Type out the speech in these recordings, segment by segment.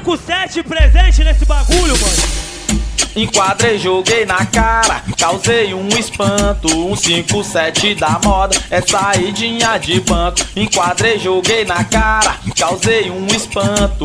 157 presente nesse bagulho, mano. Enquadrei, joguei na cara, causei um espanto. 157 da moda, é saidinha de banco. Enquadrei, joguei na cara, causei um espanto.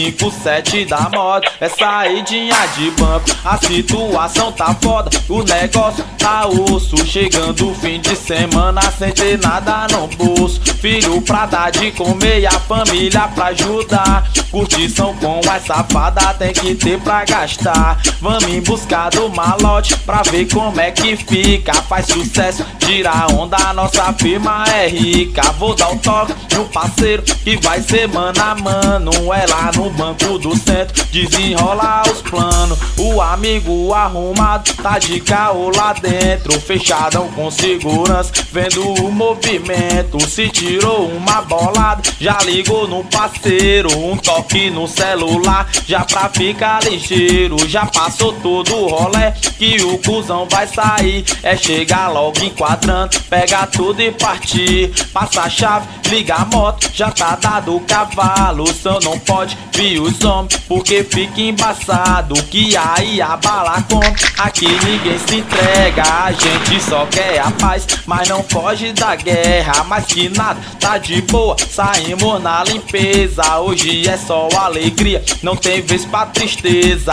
157 da moda, é saidinha de banco. A situação tá foda, o negócio tá osso. Chegando o fim de semana sem ter nada no bolso. Filho pra dar de comer e a família pra ajudar. Curtição com as safadas tem que ter pra gastar. Vamos em busca do malote pra ver como é que fica. Faz sucesso, tira a onda, nossa firma é rica. Vou dar um toque no parceiro que vai ser mano a mano. É lá no banco do centro, desenrola os planos. O amigo arrumado tá de caô lá dentro, fechadão com segurança, vendo o movimento. Se tirou uma bolada, já ligou no parceiro. Um toque no celular, já pra ficar ligeiro. Já passou todo o rolê que o cuzão vai sair. É chegar logo enquadrando, pega tudo e partir. Passa a chave, liga a moto, já tá dado o cavalo. Só não pode vir os homens, porque fica embaçado. Que aí a bala come, aqui ninguém se entrega. A gente só quer a paz, mas não foge da guerra. Mas que nada, tá de boa, saímos na limpeza. Hoje é só alegria, não tem vez pra tristeza.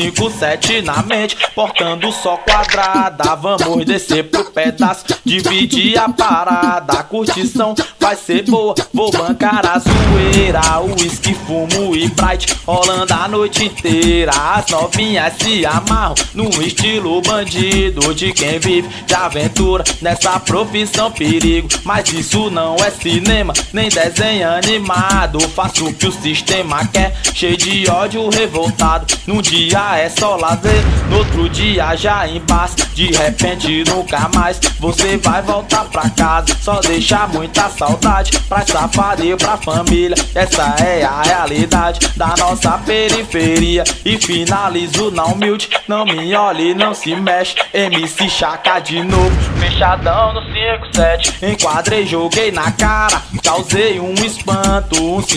157 na mente, portando só quadrada. Vamos descer pro pedaço, dividir a parada. A curtição vai ser boa, vou bancar a zoeira. Whisky, fumo e bright, rolando a noite inteira. As novinhas se amarram no estilo bandido, de quem vive de aventura nessa profissão perigo. Mas isso não é cinema, nem desenho animado. Faço o que o sistema quer, cheio de ódio revoltado. Num dia é só lazer, no outro dia já embaça. De repente nunca mais você vai voltar pra casa. Só deixa muita saudade pra safada e pra família. Essa é a realidade da nossa periferia. E finalizo na humilde, não me olhe, não se mexe. MC Chaka de novo, fechadão no 57. Enquadrei, joguei na cara, causei um espanto.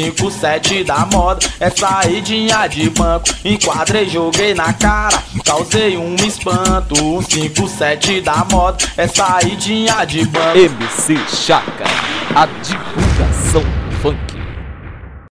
157 da moda, é saidinha de banco. Enquadrei, joguei na cara, causei um espanto. 157 da moda, é saidinha de banco. MC Chaka, a divulgação do funk.